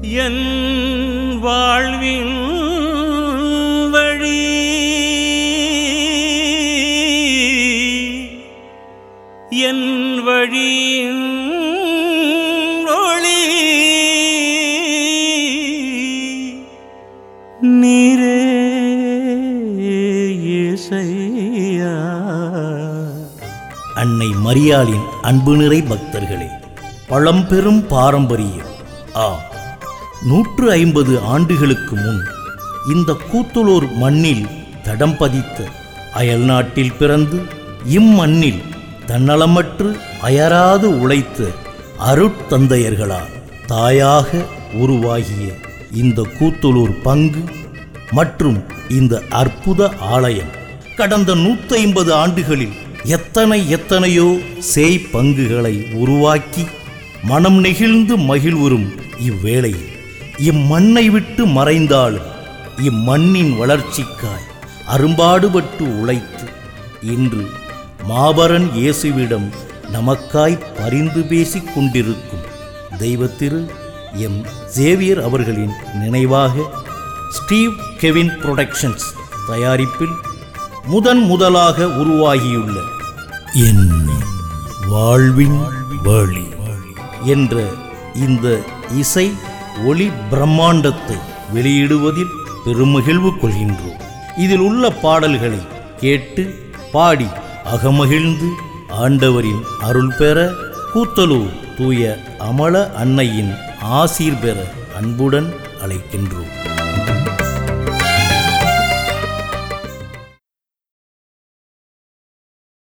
என் வாழ்வின் வழி என் வழியின் ஒளி நீரே இயேசையா. அன்னை மரியாளின் அன்பு நிறை பக்தர்களே, பழம்பெரும் பாரம்பரியம். 150 ஆண்டுகளுக்கு முன் இந்த கூத்தலூர் மண்ணில் தடம் பதித்த, அயல் நாட்டில் பிறந்து இம்மண்ணில் தன்னலமற்று அயராது உழைத்த அருட்தந்தையர்களால் தாயாக உருவாகிய இந்த கூத்தலூர் பங்கு மற்றும் இந்த அற்புத ஆலயம் கடந்த 150 ஆண்டுகளில் எத்தனையோ சேய் பங்குகளை உருவாக்கி மனம் நெகிழ்ந்து மகிழ்வுறும் இவ்வேளையில் இம்மண்ணை விட்டு மறைந்தாலும் இம்மண்ணின் வளர்ச்சிக்காய் அரும்பாடுபட்டு உழைத்து இன்று மாபரன் இயேசுவிடம் நமக்காய் பரிந்து பேசிக் கொண்டிருக்கும் தெய்வத்திரு எம் சேவியர் அவர்களின் நினைவாக ஸ்டீவ் கெவின் புரொடக்ஷன்ஸ் தயாரிப்பில் முதலாக உருவாகியுள்ள என் வாழ்வின் வழி என்ற இந்த இசை ஒளி பிரம்மாண்டத்தை வெளியிடுவதில் பெருமகிழ்வு கொள்கின்றோம். இதில் உள்ள பாடல்களை கேட்டு பாடி அகமகிழ்ந்து ஆண்டவரின் அருள் பெற, கூத்தலூர் தூய அமல அன்னையின் ஆசீர் பெற அன்புடன் அழைக்கின்றோம்.